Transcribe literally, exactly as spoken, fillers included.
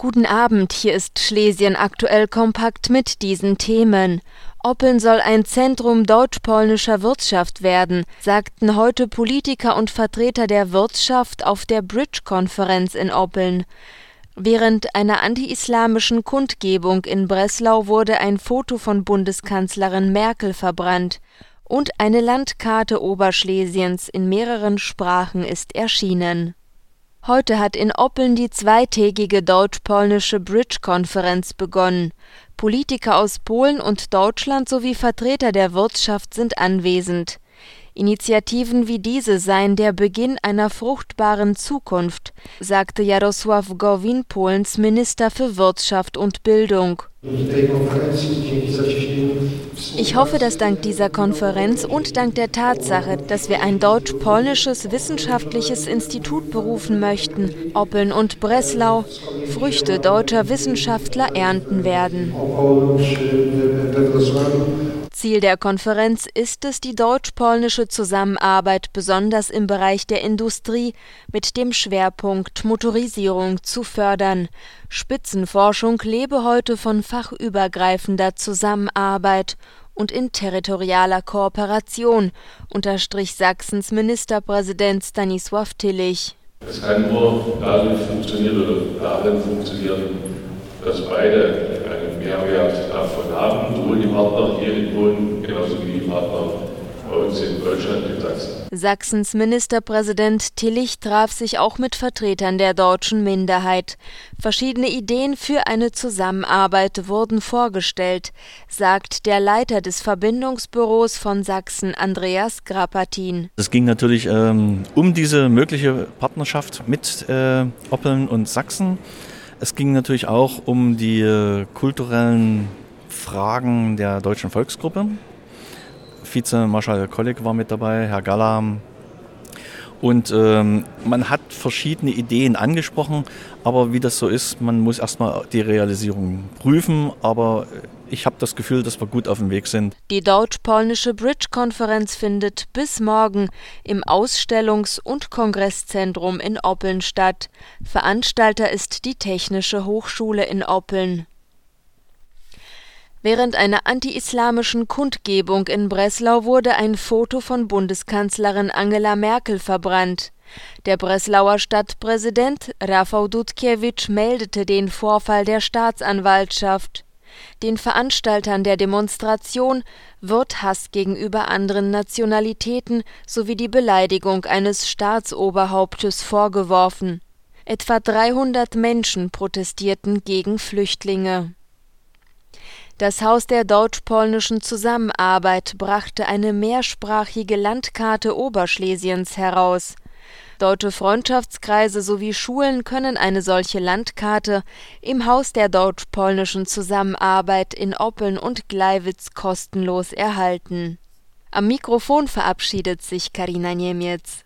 Guten Abend, hier ist Schlesien aktuell kompakt mit diesen Themen. Oppeln soll ein Zentrum deutsch-polnischer Wirtschaft werden, sagten heute Politiker und Vertreter der Wirtschaft auf der Bridge-Konferenz in Oppeln. Während einer anti-islamischen Kundgebung in Breslau wurde ein Foto von Bundeskanzlerin Merkel verbrannt und eine Landkarte Oberschlesiens in mehreren Sprachen ist erschienen. Heute hat in Oppeln die zweitägige deutsch-polnische Bridge-Konferenz begonnen. Politiker aus Polen und Deutschland sowie Vertreter der Wirtschaft sind anwesend. Initiativen wie diese seien der Beginn einer fruchtbaren Zukunft, sagte Jarosław Gowin, Polens Minister für Wirtschaft und Bildung. Ich hoffe, dass dank dieser Konferenz und dank der Tatsache, dass wir ein deutsch-polnisches wissenschaftliches Institut berufen möchten, Oppeln und Breslau, Früchte deutscher Wissenschaftler ernten werden. Ziel der Konferenz ist es, die deutsch-polnische Zusammenarbeit besonders im Bereich der Industrie mit dem Schwerpunkt Motorisierung zu fördern. Spitzenforschung lebe heute von fachübergreifender Zusammenarbeit und in territorialer Kooperation, unterstrich Sachsens Ministerpräsident Stanisław Tillich. Es kann nur dadurch funktionieren oder darin funktionieren, dass beide einen Mehrwert davon haben, sowohl die Partner hier in Polen, genauso wie die Partner bei uns in Deutschland, in Sachsen. Sachsens Ministerpräsident Tillich traf sich auch mit Vertretern der deutschen Minderheit. Verschiedene Ideen für eine Zusammenarbeit wurden vorgestellt, sagt der Leiter des Verbindungsbüros von Sachsen, Andreas Grapatin. Es ging natürlich ähm, um diese mögliche Partnerschaft mit äh, Oppeln und Sachsen. Es ging natürlich auch um die äh, kulturellen Fragen der deutschen Volksgruppe. Vizemarschall Kolleg war mit dabei, Herr Gallam. Und ähm, man hat verschiedene Ideen angesprochen, aber wie das so ist, man muss erstmal die Realisierung prüfen. Aber ich habe das Gefühl, dass wir gut auf dem Weg sind. Die deutsch-polnische Bridge-Konferenz findet bis morgen im Ausstellungs- und Kongresszentrum in Oppeln statt. Veranstalter ist die Technische Hochschule in Oppeln. Während einer anti-islamischen Kundgebung in Breslau wurde ein Foto von Bundeskanzlerin Angela Merkel verbrannt. Der Breslauer Stadtpräsident Rafał Dutkiewicz meldete den Vorfall der Staatsanwaltschaft. Den Veranstaltern der Demonstration wird Hass gegenüber anderen Nationalitäten sowie die Beleidigung eines Staatsoberhauptes vorgeworfen. Etwa dreihundert Menschen protestierten gegen Flüchtlinge. Das Haus der deutsch-polnischen Zusammenarbeit brachte eine mehrsprachige Landkarte Oberschlesiens heraus. Deutsche Freundschaftskreise sowie Schulen können eine solche Landkarte im Haus der deutsch-polnischen Zusammenarbeit in Oppeln und Gleiwitz kostenlos erhalten. Am Mikrofon verabschiedet sich Karina Niemiec.